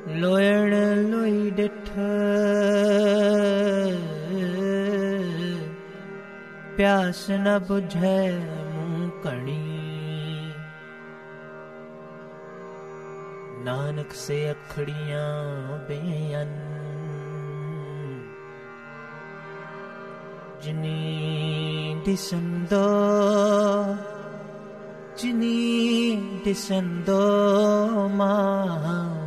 ਲੋਇਣ ਲੋਈ ਡਿਠ ਪਿਆਸ ਨ ਬੁਝੈ ਮੂੰਹ ਕਣੀ। ਨਾਨਕ ਸੇ ਅਖੜੀਆਂ ਬੇਅੰਨ ਜਿਨੀ ਦਿਸੰਦੋ ਜਿਨੀ ਦਿਸੰਦੋ ਮਾਂ